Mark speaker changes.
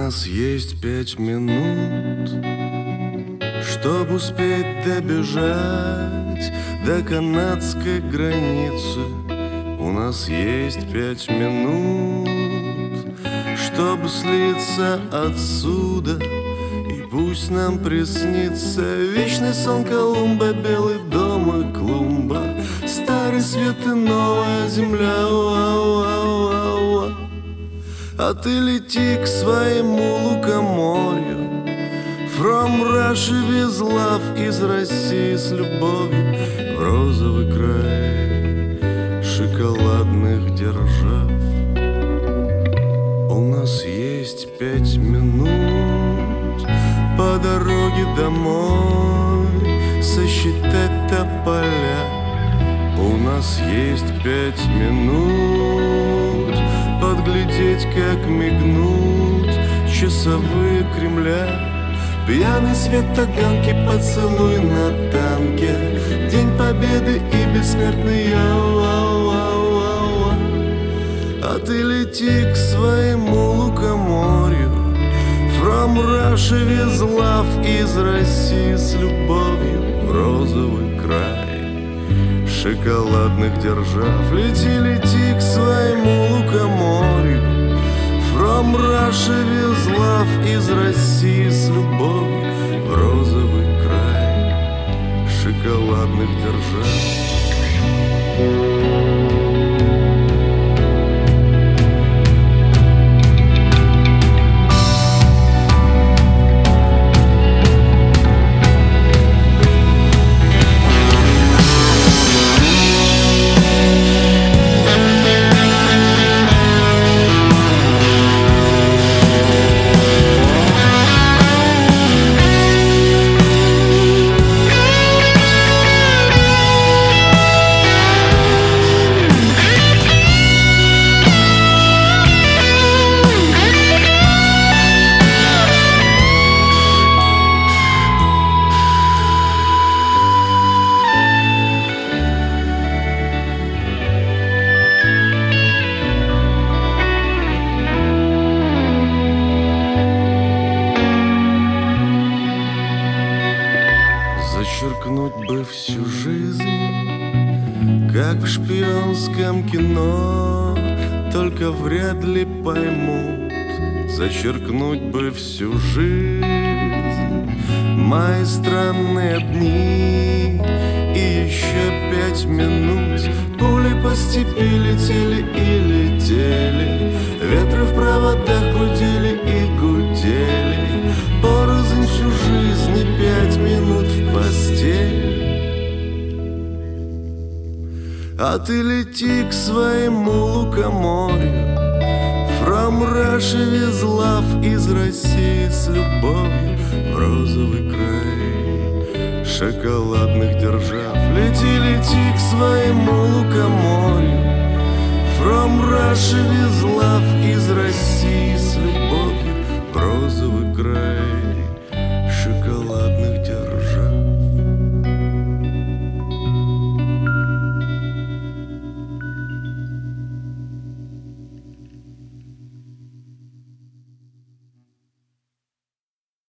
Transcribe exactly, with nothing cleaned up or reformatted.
Speaker 1: нас есть пять минут, чтобы успеть добежать до канадской границы. У нас есть пять минут, чтобы слиться отсюда. И пусть нам приснится вечный сон Колумба, белый дом и клумба, старый свет и новая земля. Уа-уа-уа-уа. А ты лети к своему лукоморью, From Russia with love, из России с любовью в розовый край шоколадных держав. У нас есть пять минут по дороге домой сосчитать тополя. У нас есть пять минут подглядеть, как мигнут часовые Кремля. Пьяный свет таганки, поцелуй на танке, День Победы и бессмертный я. А ты лети к своему лукоморью, From Russia with love, из России с любовью в розовый край шоколадных держав. Лети, лети к своему лукоморью, From Russia with love, из России с любовью в розовый край шоколадных держав. Зачеркнуть бы всю жизнь, как в шпионском кино, только вряд ли поймут. Зачеркнуть бы всю жизнь, мои странные дни, и еще пять минут. Пули по степи летели и летели, ветры в проводах гудели и гудели. Порознь всю жизнь и пять минут в постель. А ты лети к своему лукоморью, From Russia with love, из России с любовью в розовый край шоколадных держав. Лети, лети к своему лукоморью, From Russia with love, из России с любовью в розовый край